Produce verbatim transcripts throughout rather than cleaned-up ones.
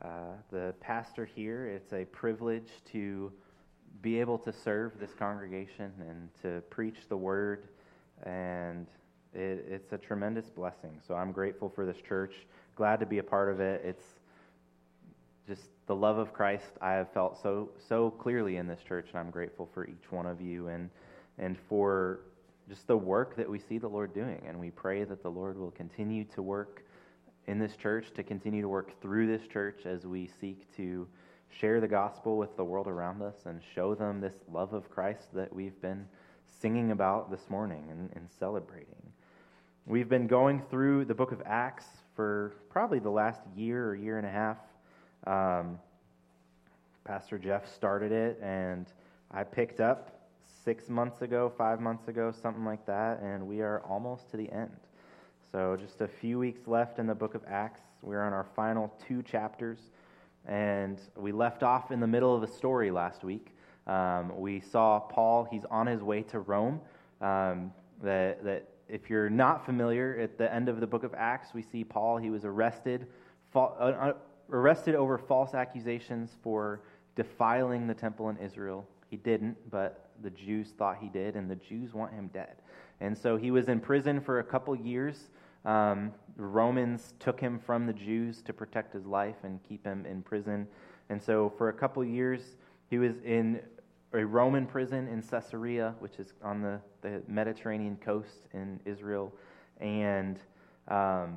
uh, the pastor here. It's a privilege to be able to serve this congregation and to preach the word, and it, it's a tremendous blessing. So I'm grateful for this church, glad to be a part of it. It's just the love of Christ I have felt so so clearly in this church, and I'm grateful for each one of you and and for just the work that we see the Lord doing. And we pray that the Lord will continue to work in this church, to continue to work through this church as we seek to share the gospel with the world around us and show them this love of Christ that we've been singing about this morning and, and celebrating. We've been going through the book of Acts for probably the last year or year and a half. Um, Pastor Jeff started it, and I picked up six months ago, five months ago, something like that, and we are almost to the end. So just a few weeks left in the book of Acts. We're on our final two chapters, and we left off in the middle of a story last week. Um, we saw Paul, he's on his way to Rome. Um, that, that if you're not familiar, at the end of the book of Acts, we see Paul, he was arrested, fa- uh, arrested over false accusations for defiling the temple in Israel. He didn't, but the Jews thought he did, and the Jews want him dead. And so he was in prison for a couple years. Um, the Romans took him from the Jews to protect his life and keep him in prison. And so for a couple years, he was in a Roman prison in Caesarea, which is on the, the Mediterranean coast in Israel. And um,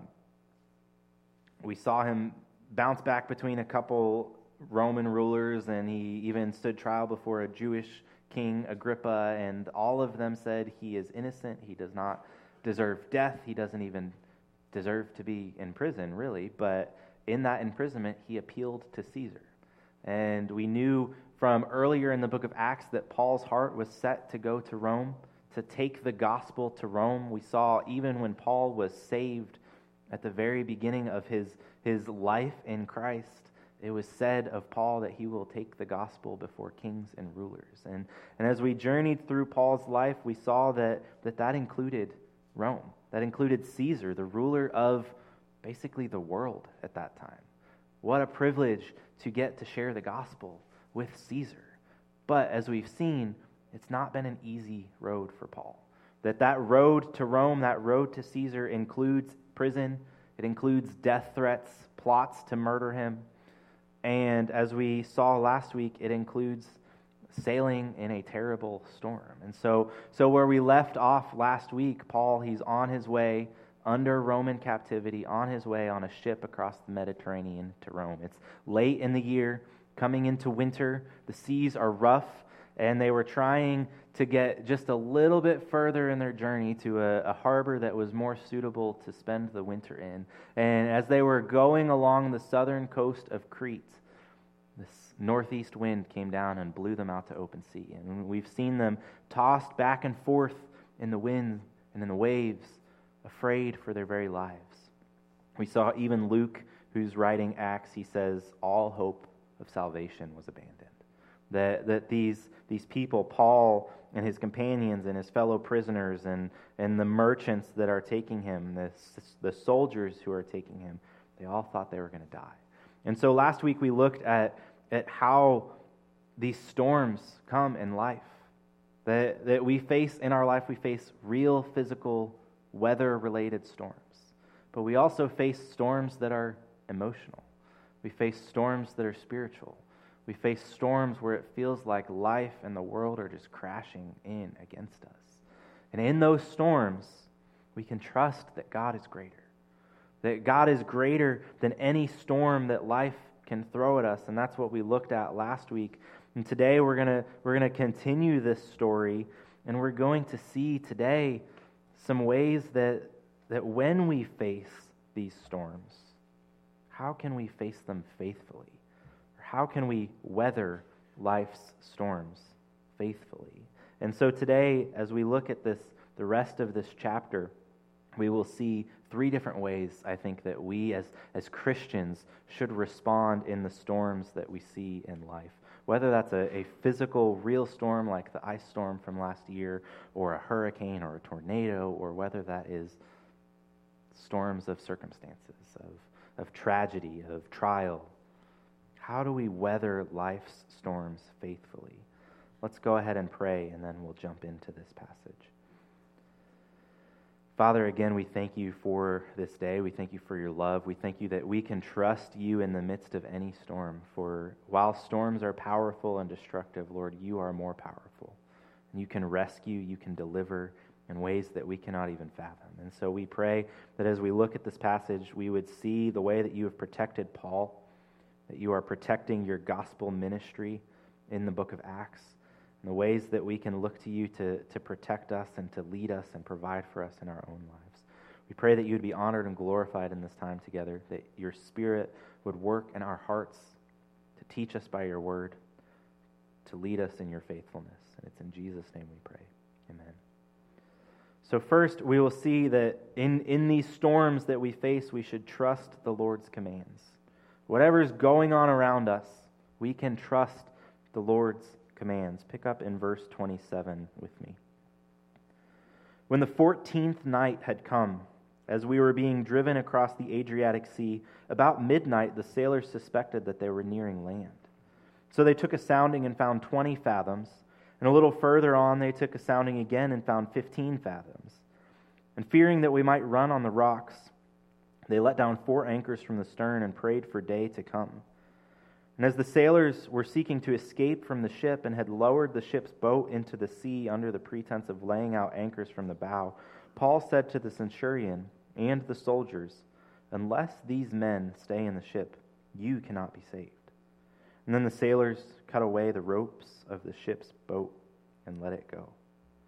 we saw him bounce back between a couple Roman rulers, and he even stood trial before a Jewish king, Agrippa, and all of them said he is innocent, he does not deserve death, he doesn't even deserve to be in prison, really. But in that imprisonment, he appealed to Caesar. And we knew from earlier in the book of Acts that Paul's heart was set to go to Rome, to take the gospel to Rome. We saw even when Paul was saved at the very beginning of his, his life in Christ, it was said of Paul that he will take the gospel before kings and rulers. And, and as we journeyed through Paul's life, we saw that, that that included Rome. That included Caesar, the ruler of basically the world at that time. What a privilege to get to share the gospel with Caesar. But as we've seen, it's not been an easy road for Paul. That that road to Rome, that road to Caesar includes prison. It includes death threats, plots to murder him. And as we saw last week, it includes sailing in a terrible storm. And so, so where we left off last week, Paul, he's on his way under Roman captivity, on his way on a ship across the Mediterranean to Rome. It's late in the year, coming into winter. The seas are rough, and they were trying to get just a little bit further in their journey to a, a harbor that was more suitable to spend the winter in. And as they were going along the southern coast of Crete, this northeast wind came down and blew them out to open sea. And we've seen them tossed back and forth in the wind and in the waves, afraid for their very lives. We saw even Luke, who's writing Acts, he says all hope of salvation was abandoned. That that these these people, Paul and his companions and his fellow prisoners and, and the merchants that are taking him, the, the soldiers who are taking him, they all thought they were going to die. And so last week we looked at, at how these storms come in life. That, that we face in our life, we face real physical weather-related storms. But we also face storms that are emotional. We face storms that are spiritual. We face storms where it feels like life and the world are just crashing in against us. And in those storms, we can trust that God is greater. That God is greater than any storm that life can throw at us. And that's what we looked at last week. And today we're going to we're going to continue this story, and we're going to see today some ways that that when we face these storms, how can we face them faithfully? How can we weather life's storms faithfully? And so today, as we look at this, the rest of this chapter, we will see three different ways, I think, that we as, as Christians should respond in the storms that we see in life. Whether that's a, a physical, real storm like the ice storm from last year, or a hurricane or a tornado, or whether that is storms of circumstances, of, of tragedy, of trial, How do we weather life's storms faithfully? Let's go ahead and pray, and then we'll jump into this passage. Father, again, we thank you for this day. We thank you for your love. We thank you that we can trust you in the midst of any storm. For while storms are powerful and destructive, Lord, you are more powerful. And you can rescue, you can deliver in ways that we cannot even fathom. And so we pray that as we look at this passage, we would see the way that you have protected Paul, that you are protecting your gospel ministry in the book of Acts, and the ways that we can look to you to, to protect us and to lead us and provide for us in our own lives. We pray that you would be honored and glorified in this time together, that your Spirit would work in our hearts to teach us by your word, to lead us in your faithfulness. And it's in Jesus' name we pray. Amen. So first, we will see that in, in these storms that we face, we should trust the Lord's commands. Whatever is going on around us, we can trust the Lord's commands. Pick up in verse twenty-seven with me. When the fourteenth night had come, as we were being driven across the Adriatic Sea, about midnight the sailors suspected that they were nearing land. So they took a sounding and found twenty fathoms, and a little further on they took a sounding again and found fifteen fathoms. And fearing that we might run on the rocks, they let down four anchors from the stern and prayed for day to come. And as the sailors were seeking to escape from the ship and had lowered the ship's boat into the sea under the pretense of laying out anchors from the bow, Paul said to the centurion and the soldiers, "Unless these men stay in the ship, you cannot be saved." And then the sailors cut away the ropes of the ship's boat and let it go.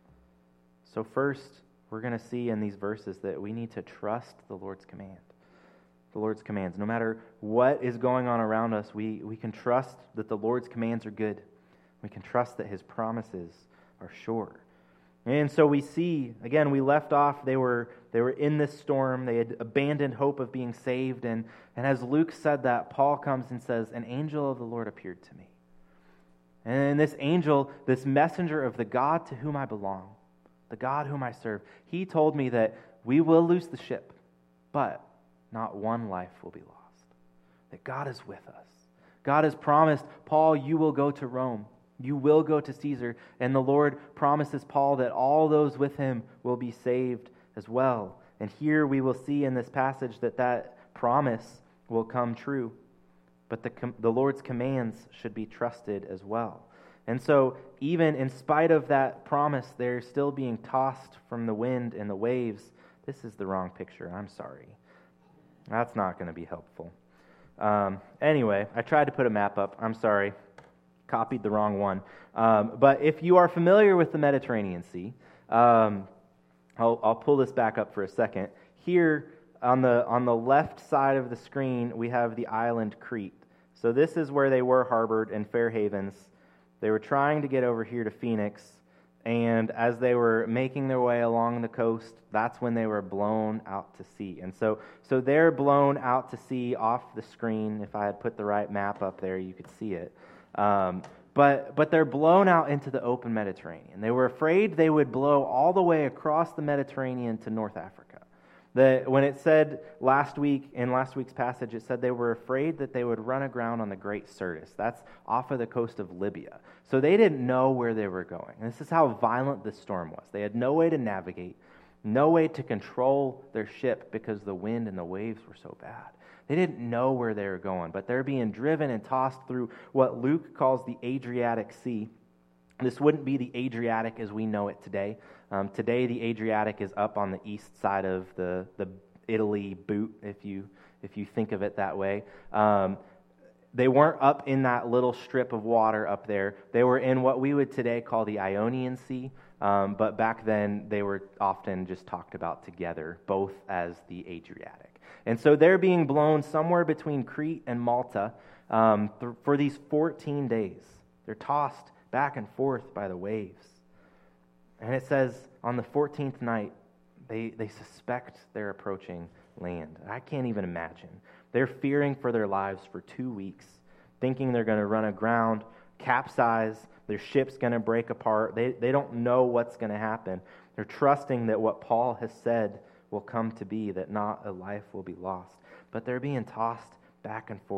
So first, we're going to see in these verses that we need to trust the Lord's command. The Lord's commands. No matter what is going on around us, we, we can trust that the Lord's commands are good. We can trust that his promises are sure. And so we see, again, we left off, they were they were in this storm, they had abandoned hope of being saved, and, and as Luke said that, Paul comes and says, "An angel of the Lord appeared to me." And this angel, this messenger of the God to whom I belong, the God whom I serve, he told me that we will lose the ship, but not one life will be lost. That God is with us. God has promised, Paul, you will go to Rome. You will go to Caesar. And the Lord promises Paul that all those with him will be saved as well. And here we will see in this passage that that promise will come true. But the, the Lord's commands should be trusted as well. And so even in spite of that promise, they're still being tossed from the wind and the waves. This is the wrong picture. I'm sorry. That's not going to be helpful. Um, anyway, I tried to put a map up. I'm sorry. Copied the wrong one. Um, but if you are familiar with the Mediterranean Sea, um, I'll, I'll pull this back up for a second. Here on the on the left side of the screen, we have the island Crete. So this is where they were harbored in Fair Havens. They were trying to get over here to Phoenix, and as they were making their way along the coast, that's when they were blown out to sea. And so, so they're blown out to sea off the screen. If I had put the right map up there, you could see it. Um, but but they're blown out into the open Mediterranean. They were afraid they would blow all the way across the Mediterranean to North Africa. The, when it said last week, in last week's passage, it said they were afraid that they would run aground on the Great Syrtis. That's off of the coast of Libya. So they didn't know where they were going. And this is how violent this storm was. They had no way to navigate, no way to control their ship because the wind and the waves were so bad. They didn't know where they were going, but they're being driven and tossed through what Luke calls the Adriatic Sea. This wouldn't be the Adriatic as we know it today. Um, today, the Adriatic is up on the east side of the, the Italy boot, if you if you think of it that way. Um, they weren't up in that little strip of water up there. They were in what we would today call the Ionian Sea, um, but back then they were often just talked about together, both as the Adriatic. And so they're being blown somewhere between Crete and Malta um, th- for these fourteen days. They're tossed back and forth by the waves. And it says on the fourteenth night, they, they suspect they're approaching land. I can't even imagine. They're fearing for their lives for two weeks, thinking they're going to run aground, capsize, their ship's going to break apart. They, they don't know what's going to happen. They're trusting that what Paul has said will come to be, that not a life will be lost. But they're being tossed back and forth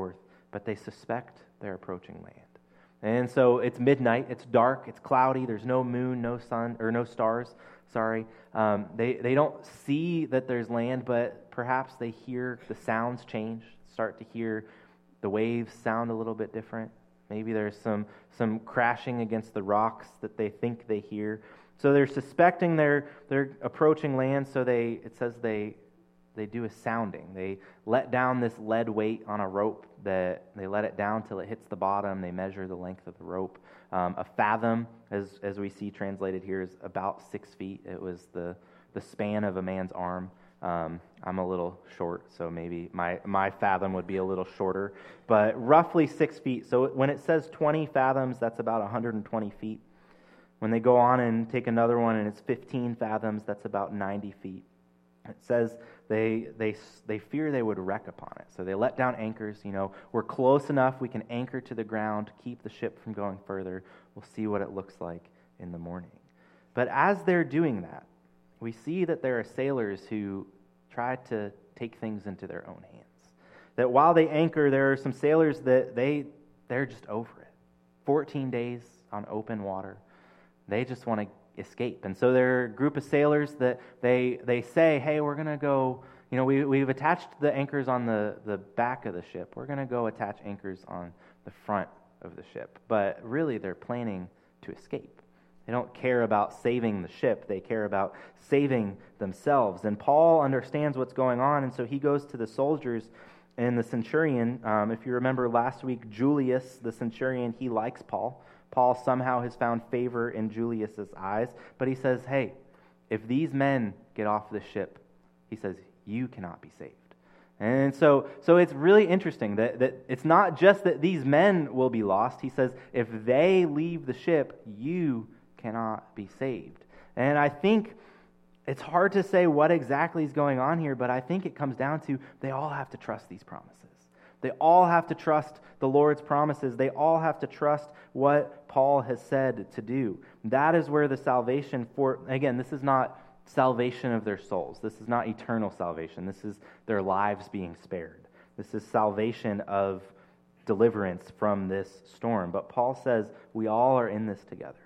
but they suspect they're approaching land. And so it's midnight, it's dark, it's cloudy, there's no moon, no sun, or no stars, sorry. Um, they, they don't see that there's land, but perhaps they hear the sounds change, start to hear the waves sound a little bit different. Maybe there's some, some crashing against the rocks that they think they hear. So they're suspecting they're, they're approaching land, so they it says they they do a sounding. They let down this lead weight on a rope, that they let it down till it hits the bottom. They measure the length of the rope. Um, a fathom, as as we see translated here, is about six feet. It was the, the span of a man's arm. Um, I'm a little short, so maybe my, my fathom would be a little shorter, but roughly six feet. So when it says twenty fathoms, that's about one hundred twenty feet. When they go on and take another one and it's fifteen fathoms, that's about ninety feet. It says they they they fear they would wreck upon it. So they let down anchors. You know, we're close enough, we can anchor to the ground, keep the ship from going further. We'll see what it looks like in the morning. But as they're doing that, we see that there are sailors who try to take things into their own hands. That while they anchor, there are some sailors that they they're just over it. fourteen days on open water. They just want to escape. And so there are a group of sailors that they they say, hey, we're going to go, you know, we, we've attached the anchors on the, the back of the ship. We're going to go attach anchors on the front of the ship. But really, they're planning to escape. They don't care about saving the ship. They care about saving themselves. And Paul understands what's going on, and so he goes to the soldiers and the centurion. Um, if you remember last week, Julius, the centurion, he likes Paul. Paul somehow has found favor in Julius's eyes, but he says, hey, if these men get off the ship, he says, you cannot be saved. And so so it's really interesting that, that it's not just that these men will be lost. He says, if they leave the ship, you cannot be saved. And I think it's hard to say what exactly is going on here, but I think it comes down to they all have to trust these promises. They all have to trust the Lord's promises. They all have to trust what Paul has said to do. That is where the salvation for, again, this is not salvation of their souls. This is not eternal salvation. This is their lives being spared. This is salvation of deliverance from this storm. But Paul says we all are in this together.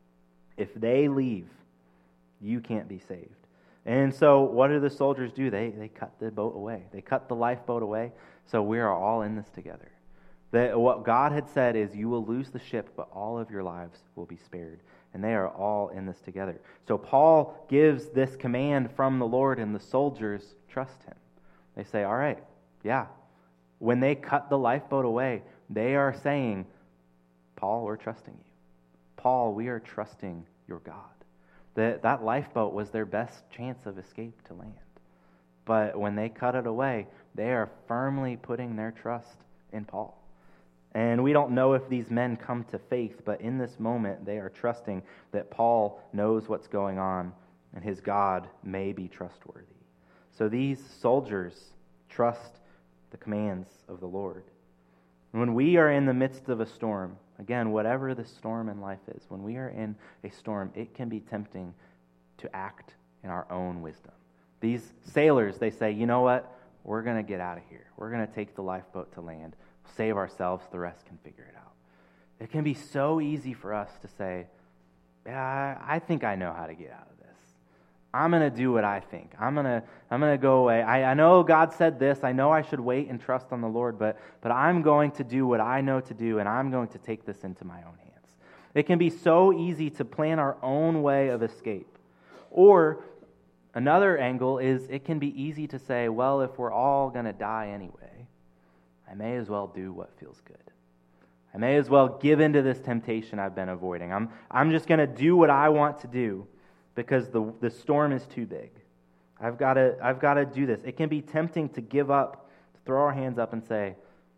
If they leave, you can't be saved. And so what do the soldiers do? They they cut the boat away. They cut the lifeboat away. So we are all in this together. That what God had said is you will lose the ship, but all of your lives will be spared. And they are all in this together. So Paul gives this command from the Lord, and the soldiers trust him. They say, all right, yeah. When they cut the lifeboat away, they are saying, Paul, we're trusting you. Paul, we are trusting your God. That that lifeboat was their best chance of escape to land. But when they cut it away, they are firmly putting their trust in Paul. And we don't know if these men come to faith, but in this moment, they are trusting that Paul knows what's going on and his God may be trustworthy. So these soldiers trust the commands of the Lord. And when we are in the midst of a storm, again, whatever the storm in life is, when we are in a storm, it can be tempting to act in our own wisdom. These sailors, they say, you know what? We're going to get out of here. We're going to take the lifeboat to land, save ourselves, the rest can figure it out. It can be so easy for us to say, yeah, I think I know how to get out of this. I'm going to do what I think. I'm going to I'm going to go away. I, I know God said this. I know I should wait and trust on the Lord, but, but I'm going to do what I know to do, and I'm going to take this into my own hands. It can be so easy to plan our own way of escape. Or another angle is it can be easy to say, well, if we're all going to die anyway, I may as well do what feels good. I may as well give into this temptation I've been avoiding. I'm I'm just going to do what I want to do because the the storm is too big. I've got to I've got to do this. It can be tempting to give up, to throw our hands up and say,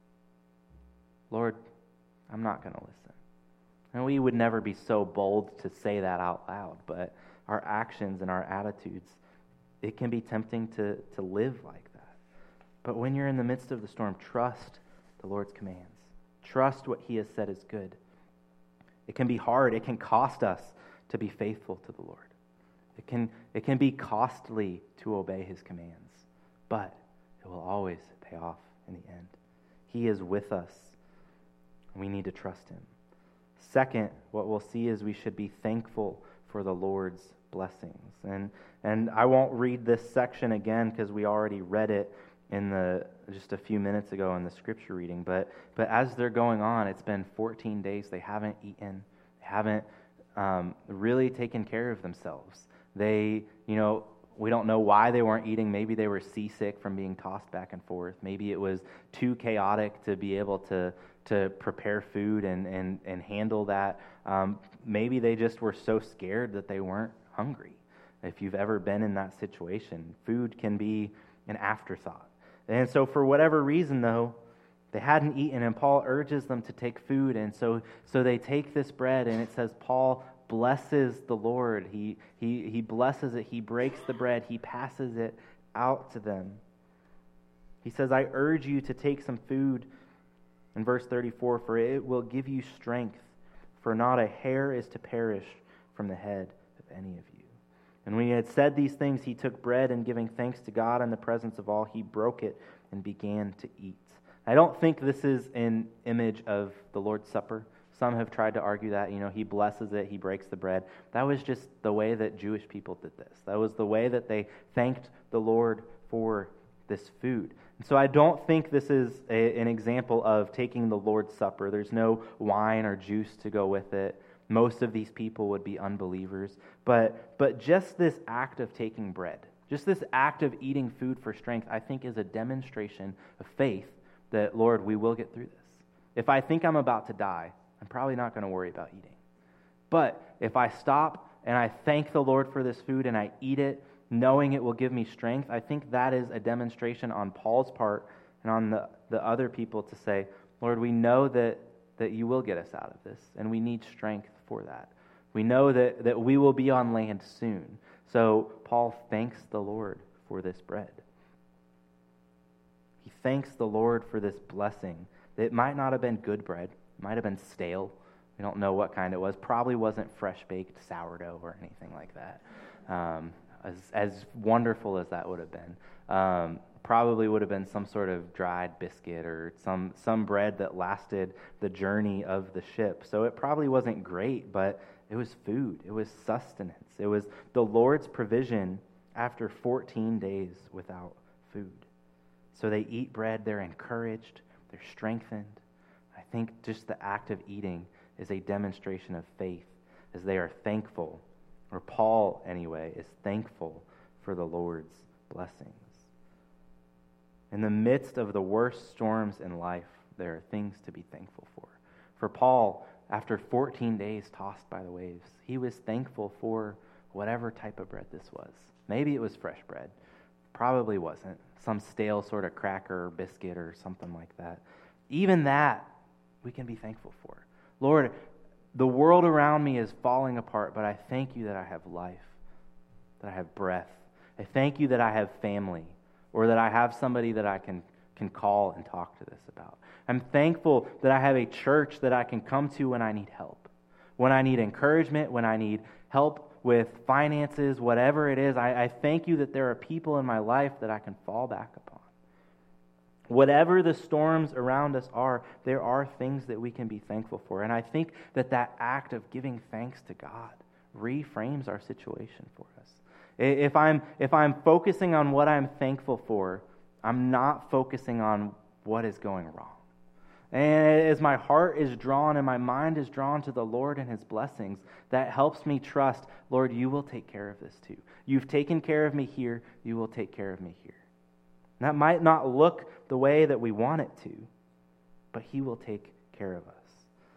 Lord, I'm not going to listen. And we would never be so bold to say that out loud, but our actions and our attitudes, it can be tempting to, to live like that. But when you're in the midst of the storm, trust the Lord's commands. Trust what he has said is good. It can be hard. It can cost us to be faithful to the Lord. It can, it can be costly to obey his commands, but it will always pay off in the end. He is with us. We need to trust him. Second, what we'll see is we should be thankful for the Lord's blessings. And and I won't read this section again because we already read it in the just a few minutes ago in the scripture reading. But but as they're going on, it's been fourteen days. They haven't eaten. They haven't um, really taken care of themselves. They, you know, we don't know why they weren't eating. Maybe they were seasick from being tossed back and forth. Maybe it was too chaotic to be able to to prepare food and, and, and handle that. Um, maybe they just were so scared that they weren't hungry. If you've ever been in that situation, food can be an afterthought. And so for whatever reason, though, they hadn't eaten, and Paul urges them to take food. And so so they take this bread, and it says Paul blesses the Lord. He, he, he blesses it. He breaks the bread. He passes it out to them. He says, I urge you to take some food. In verse thirty-four, for it will give you strength, for not a hair is to perish from the head of any of you. And when he had said these things, he took bread, and giving thanks to God in the presence of all, he broke it and began to eat. I don't think this is an image of the Lord's Supper. Some have tried to argue that, you know, he blesses it, he breaks the bread. That was just the way that Jewish people did this. That was the way that they thanked the Lord for this food. And so I don't think this is a, an example of taking the Lord's Supper. There's no wine or juice to go with it. Most of these people would be unbelievers. But, but just this act of taking bread, just this act of eating food for strength, I think is a demonstration of faith that, Lord, we will get through this. If I think I'm about to die, I'm probably not going to worry about eating. But if I stop and I thank the Lord for this food and I eat it, knowing it will give me strength, I think that is a demonstration on Paul's part and on the, the other people to say, Lord, we know that, that you will get us out of this, and we need strength for that. We know that, that we will be on land soon. So Paul thanks the Lord for this bread. He thanks the Lord for this blessing. It might not have been good bread. It might have been stale. We don't know what kind it was. Probably wasn't fresh-baked sourdough or anything like that. Um, as, as wonderful as that would have been. Um, probably would have been some sort of dried biscuit or some, some bread that lasted the journey of the ship. So it probably wasn't great, but it was food. It was sustenance. It was the Lord's provision after fourteen days without food. So they eat bread. They're encouraged. They're strengthened. I think just the act of eating is a demonstration of faith as they are thankful, or Paul anyway, is thankful for the Lord's blessings. In the midst of the worst storms in life, there are things to be thankful for. For Paul, after fourteen days tossed by the waves, he was thankful for whatever type of bread this was. Maybe it was fresh bread. Probably wasn't. Some stale sort of cracker or biscuit or something like that. Even that, we can be thankful for. Lord, the world around me is falling apart, but I thank you that I have life, that I have breath. I thank you that I have family, or that I have somebody that I can, can call and talk to this about. I'm thankful that I have a church that I can come to when I need help, when I need encouragement, when I need help with finances, whatever it is. I, I thank you that there are people in my life that I can fall back upon. Whatever the storms around us are, there are things that we can be thankful for. And I think that that act of giving thanks to God reframes our situation for us. If I'm, if I'm focusing on what I'm thankful for, I'm not focusing on what is going wrong. And as my heart is drawn and my mind is drawn to the Lord and his blessings, that helps me trust, Lord, you will take care of this too. You've taken care of me here, you will take care of me here. And that might not look the way that we want it to, but he will take care of us.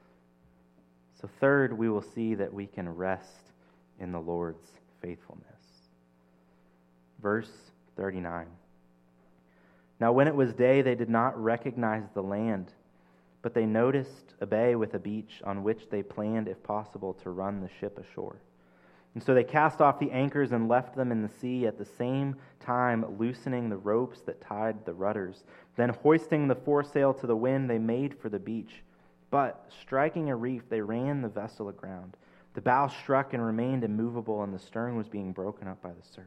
So third, we will see that we can rest in the Lord's faithfulness. Verse thirty-nine. Now when it was day, they did not recognize the land, but they noticed a bay with a beach on which they planned, if possible, to run the ship ashore. And so they cast off the anchors and left them in the sea, at the same time loosening the ropes that tied the rudders. Then hoisting the foresail to the wind, they made for the beach. But striking a reef, they ran the vessel aground. The bow struck and remained immovable, and the stern was being broken up by the surf.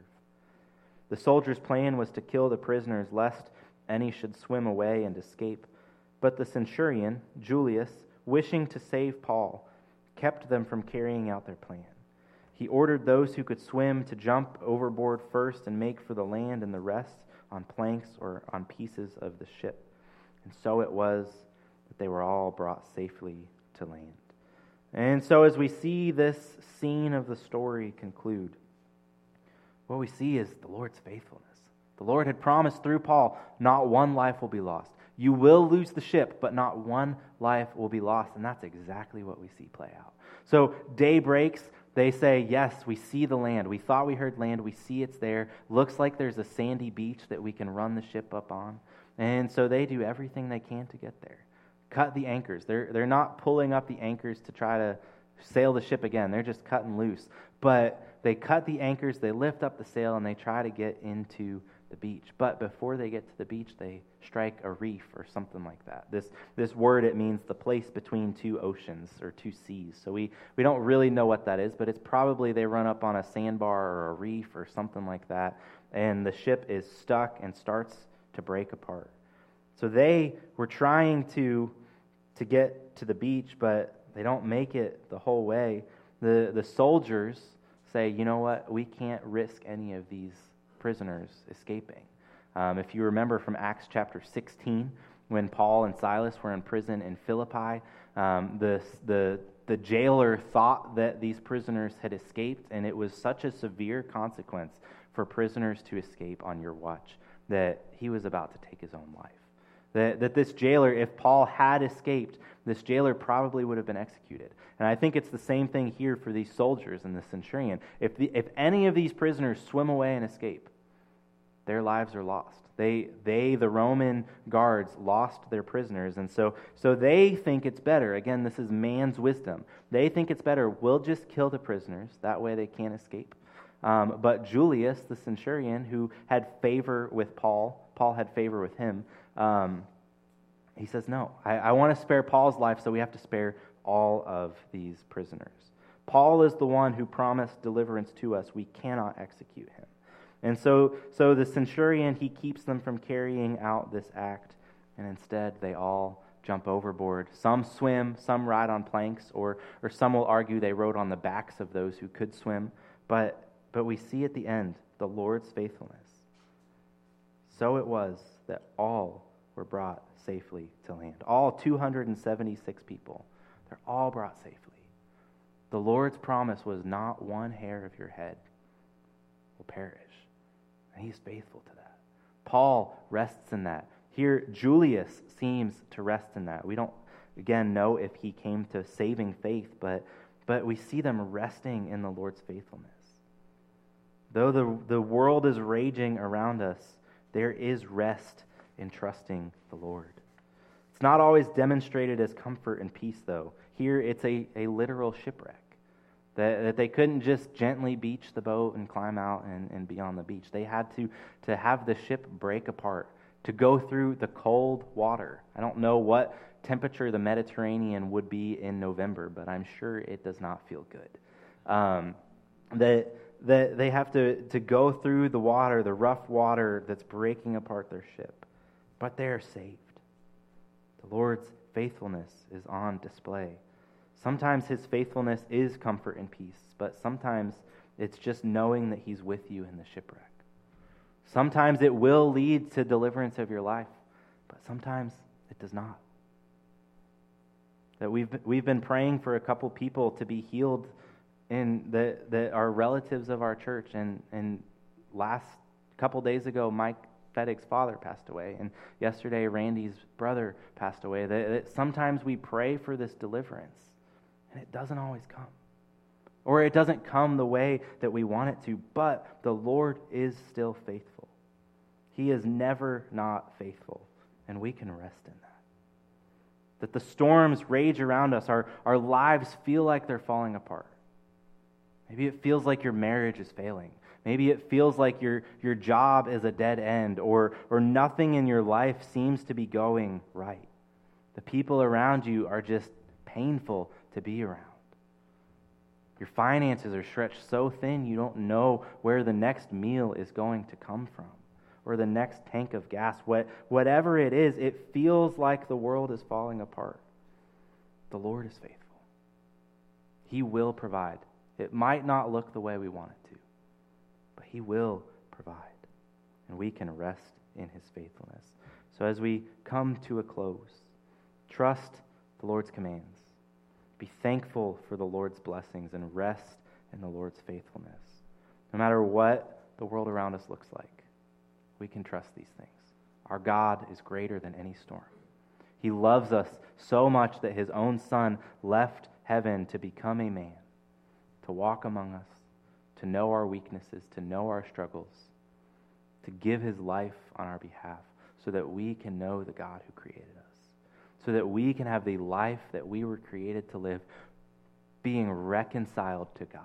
The soldiers' plan was to kill the prisoners, lest any should swim away and escape. But the centurion, Julius, wishing to save Paul, kept them from carrying out their plan. He ordered those who could swim to jump overboard first and make for the land, and the rest on planks or on pieces of the ship. And so it was that they were all brought safely to land. And so as we see this scene of the story conclude, what we see is the Lord's faithfulness. The Lord had promised through Paul, not one life will be lost. You will lose the ship, but not one life will be lost. And that's exactly what we see play out. So day breaks. They say, yes, we see the land. We thought we heard land. We see it's there. Looks like there's a sandy beach that we can run the ship up on. And so they do everything they can to get there. Cut the anchors. They're, they're not pulling up the anchors to try to sail the ship again. They're just cutting loose. But they cut the anchors, they lift up the sail, and they try to get into the beach. But before they get to the beach, they strike a reef or something like that. This this word, it means the place between two oceans or two seas. So we, we don't really know what that is, but it's probably they run up on a sandbar or a reef or something like that, and the ship is stuck and starts to break apart. So they were trying to to get to the beach, but they don't make it the whole way. The the soldiers say, you know what, we can't risk any of these prisoners escaping. Um, if you remember from Acts chapter sixteen, when Paul and Silas were in prison in Philippi, um, the, the, the jailer thought that these prisoners had escaped, and it was such a severe consequence for prisoners to escape on your watch that he was about to take his own life. That, that this jailer, if Paul had escaped, this jailer probably would have been executed. And I think it's the same thing here for these soldiers and the centurion. If the, if any of these prisoners swim away and escape, their lives are lost. They, they, the Roman guards, lost their prisoners. And so, so they think it's better. Again, this is man's wisdom. They think it's better. We'll just kill the prisoners. That way they can't escape. Um, but Julius, the centurion, who had favor with Paul, Paul had favor with him, um, he says, no, I, I want to spare Paul's life, so we have to spare all of these prisoners. Paul is the one who promised deliverance to us. We cannot execute him. And so, so the centurion, he keeps them from carrying out this act, and instead they all jump overboard. Some swim, some ride on planks, or or some will argue they rode on the backs of those who could swim. But but we see at the end the Lord's faithfulness. So it was that all were brought safely to land. All two hundred seventy-six people, they're all brought safely. The Lord's promise was not one hair of your head will perish. And he's faithful to that. Paul rests in that. Here, Julius seems to rest in that. We don't, again, know if he came to saving faith, but, but we see them resting in the Lord's faithfulness. Though the, the world is raging around us, there is rest in trusting the Lord. It's not always demonstrated as comfort and peace, though. Here, it's a, a literal shipwreck. That, that they couldn't just gently beach the boat and climb out and, and be on the beach. They had to, to have the ship break apart, to go through the cold water. I don't know what temperature the Mediterranean would be in November, but I'm sure it does not feel good. Um, that, that they have to, to go through the water, the rough water that's breaking apart their ship. But they are saved. The Lord's faithfulness is on display. Sometimes his faithfulness is comfort and peace, but sometimes it's just knowing that he's with you in the shipwreck. Sometimes it will lead to deliverance of your life, but sometimes it does not. That we've we've been praying for a couple people to be healed in that that are relatives of our church, and and last couple days ago, Mike Fettig's father passed away, and yesterday Randy's brother passed away. That, that sometimes we pray for this deliverance, and it doesn't always come. Or it doesn't come the way that we want it to, but the Lord is still faithful. He is never not faithful, and we can rest in that. That the storms rage around us, our, our lives feel like they're falling apart. Maybe it feels like your marriage is failing. Maybe it feels like your, your job is a dead end, or, or nothing in your life seems to be going right. The people around you are just painful to be around. Your finances are stretched so thin you don't know where the next meal is going to come from. or the next tank of gas. What, whatever it is, it feels like the world is falling apart. The Lord is faithful. He will provide. It might not look the way we want it to, but He will provide. And we can rest in His faithfulness. So as we come to a close, trust the Lord's commands. Be thankful for the Lord's blessings and rest in the Lord's faithfulness. No matter what the world around us looks like, we can trust these things. Our God is greater than any storm. He loves us so much that His own Son left heaven to become a man, to walk among us, to know our weaknesses, to know our struggles, to give His life on our behalf so that we can know the God who created us, so that we can have the life that we were created to live, being reconciled to God.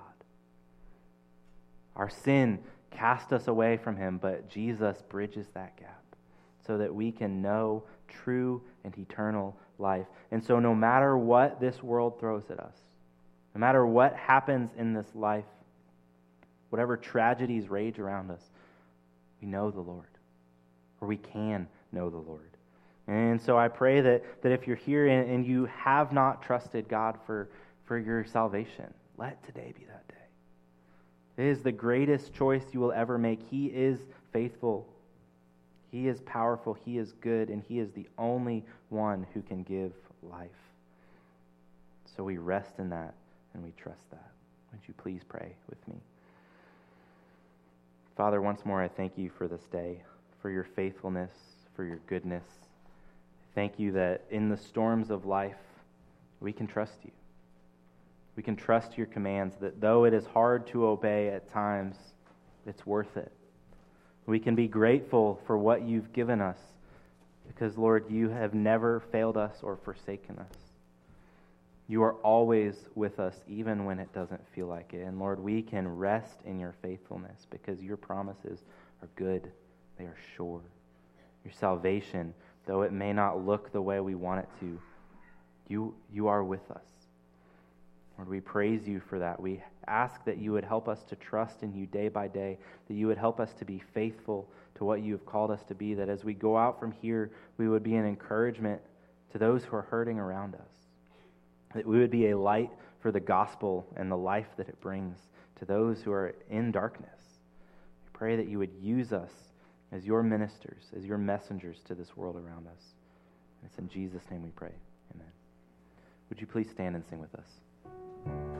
Our sin cast us away from Him, but Jesus bridges that gap so that we can know true and eternal life. And so no matter what this world throws at us, no matter what happens in this life, whatever tragedies rage around us, we know the Lord, or we can know the Lord. And so I pray that, that if you're here and, and you have not trusted God for, for your salvation, let today be that day. It is the greatest choice you will ever make. He is faithful. He is powerful. He is good. And He is the only one who can give life. So we rest in that and we trust that. Would you please pray with me? Father, once more I thank You for this day, for Your faithfulness, for Your goodness. Thank You that in the storms of life, we can trust You. We can trust Your commands, that though it is hard to obey at times, it's worth it. We can be grateful for what You've given us, because, Lord, You have never failed us or forsaken us. You are always with us, even when it doesn't feel like it. And, Lord, we can rest in Your faithfulness, because Your promises are good. They are sure. Your salvation, though it may not look the way we want it to, You, you are with us. Lord, we praise You for that. We ask that You would help us to trust in You day by day, that You would help us to be faithful to what You have called us to be, that as we go out from here, we would be an encouragement to those who are hurting around us, that we would be a light for the gospel and the life that it brings to those who are in darkness. We pray that You would use us as Your ministers, as Your messengers to this world around us. It's in Jesus' name we pray. Amen. Would you please stand and sing with us?